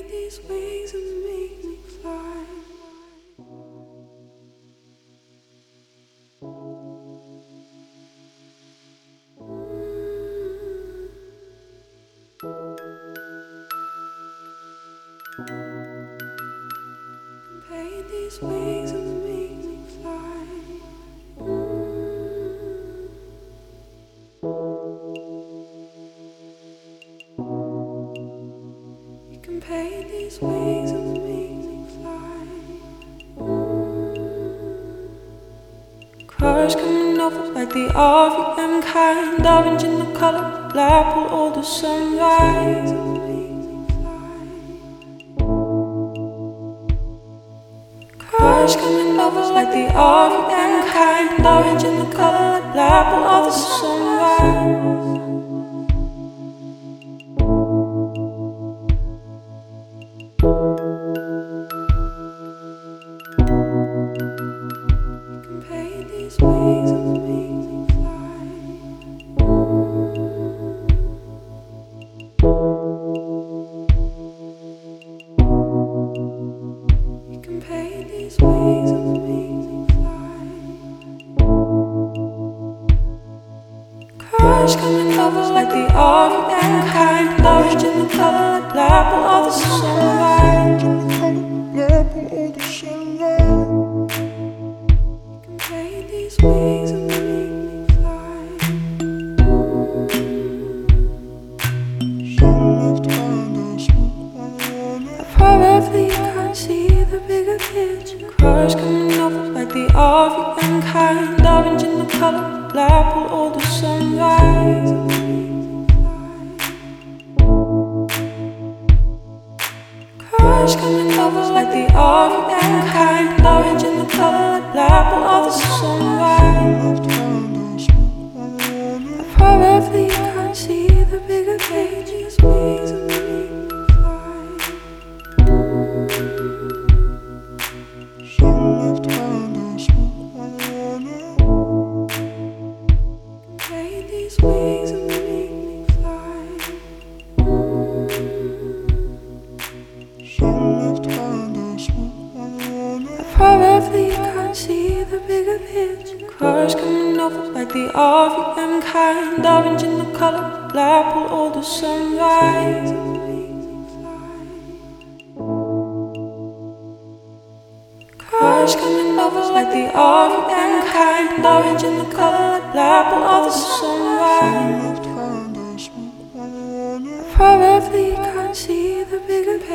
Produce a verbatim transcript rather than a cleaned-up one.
these wings and make me fly. Paint these wings and make me fly. You can paint these wings and make me fly. Cars coming over like the R V M kind, orange in the color, black will all the sunrise. Cars coming over like the R V M kind, orange in the color, black will all the sunrise. You can paint these wings and make me fly. You can paint these wings and make me fly. Cars coming over like the R V M kind, orange in the color, black will all the sunrise. You can paint these wings and make me fly. Probably can't see the bigger picture. Cars coming over like the R V M kind, orange in the color, black will all the sunrise. Cars coming over like the R V M kind, orange in the color, black will all the sunrise. Probably can't see the bigger pages, wings and make me fly. Paint these wings and make me fly. I probably can't see the bigger picture. Cars coming over like the R V M kind, orange in the color, black will all the sunrise. Cars coming over like the R V M kind, orange in the color, black will all the sunrise. I probably can't see the bigger picture.